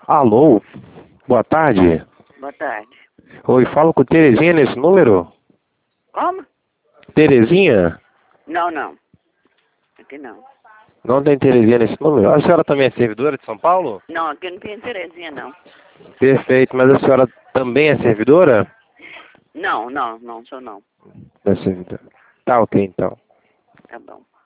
Alô? Boa tarde. Boa tarde. Oi, falo com Terezinha nesse número? Como? Terezinha? Não. Aqui não. Não tem Terezinha nesse número? A senhora também é servidora de São Paulo? Não, aqui não tem Terezinha, não. Perfeito, mas a senhora também é servidora? Não, sou não. É servidora. Tá ok, então. Tá bom.